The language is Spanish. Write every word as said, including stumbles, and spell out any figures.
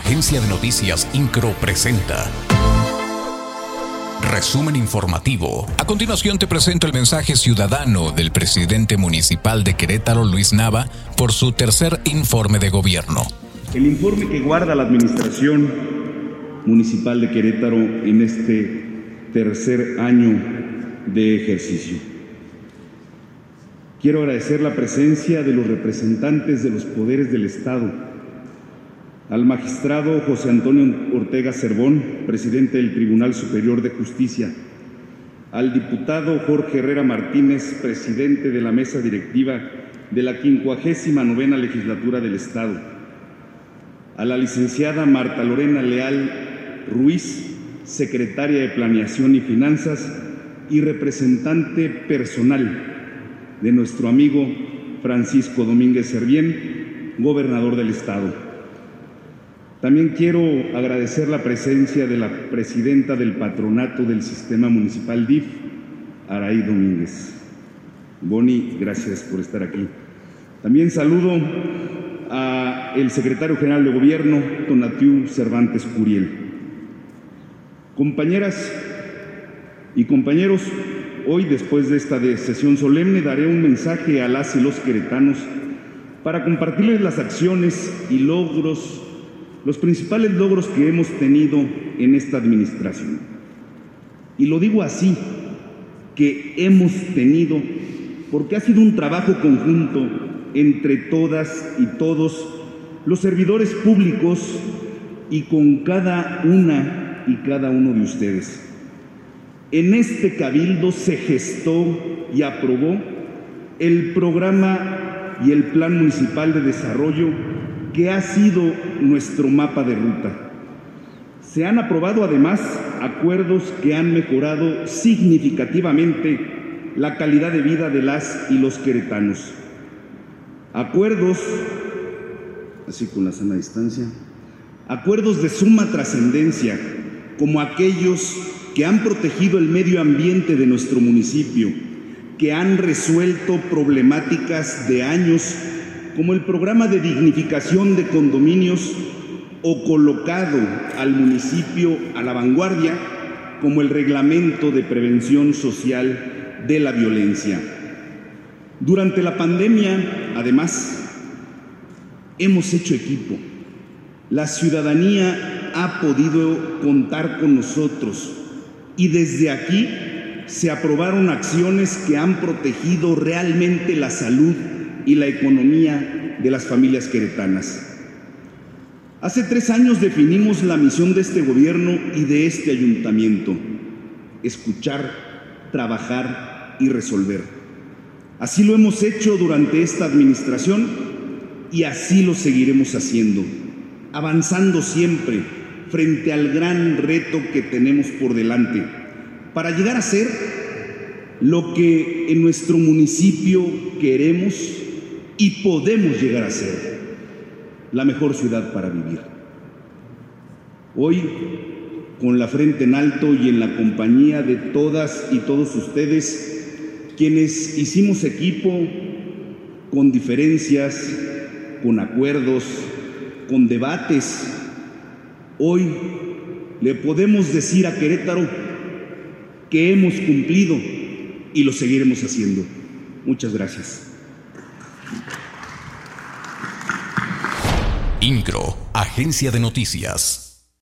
Agencia de Noticias Incro presenta Resumen informativo. A continuación te presento el mensaje ciudadano del presidente municipal de Querétaro, Luis Nava, por su tercer informe de gobierno. El informe que guarda la administración municipal de Querétaro en este tercer año de ejercicio. Quiero agradecer la presencia de los representantes de los poderes del Estado, al magistrado José Antonio Ortega Cervón, presidente del Tribunal Superior de Justicia, al diputado Jorge Herrera Martínez, presidente de la mesa directiva de la quincuagésima novena legislatura del Estado, a la licenciada Marta Lorena Leal Ruiz, secretaria de Planeación y Finanzas y representante personal de nuestro amigo Francisco Domínguez Servién, gobernador del Estado. También quiero agradecer la presencia de la presidenta del patronato del Sistema Municipal D I F, Araí Domínguez. Boni, gracias por estar aquí. También saludo al secretario general de Gobierno, Tonatiu Cervantes Curiel. Compañeras y compañeros, hoy, después de esta sesión solemne, daré un mensaje a las y los queretanos para compartirles las acciones y logros los principales logros que hemos tenido en esta administración. Y lo digo así, que hemos tenido, porque ha sido un trabajo conjunto entre todas y todos los servidores públicos y con cada una y cada uno de ustedes. En este cabildo se gestó y aprobó el programa y el Plan Municipal de Desarrollo que ha sido nuestro mapa de ruta. Se han aprobado además acuerdos que han mejorado significativamente la calidad de vida de las y los queretanos. Acuerdos, así con la sana distancia, acuerdos de suma trascendencia, como aquellos que han protegido el medio ambiente de nuestro municipio, que han resuelto problemáticas de años, como el programa de dignificación de condominios, o colocado al municipio a la vanguardia, como el reglamento de prevención social de la violencia. Durante la pandemia, además, hemos hecho equipo. La ciudadanía ha podido contar con nosotros y desde aquí se aprobaron acciones que han protegido realmente la salud y la economía de las familias queretanas. Hace tres años definimos la misión de este gobierno y de este ayuntamiento: escuchar, trabajar y resolver. Así lo hemos hecho durante esta administración y así lo seguiremos haciendo, avanzando siempre frente al gran reto que tenemos por delante, para llegar a ser lo que en nuestro municipio queremos y podemos llegar a ser: la mejor ciudad para vivir. Hoy, con la frente en alto y en la compañía de todas y todos ustedes, quienes hicimos equipo con diferencias, con acuerdos, con debates, hoy le podemos decir a Querétaro que hemos cumplido y lo seguiremos haciendo. Muchas gracias. Incro, Agencia de Noticias.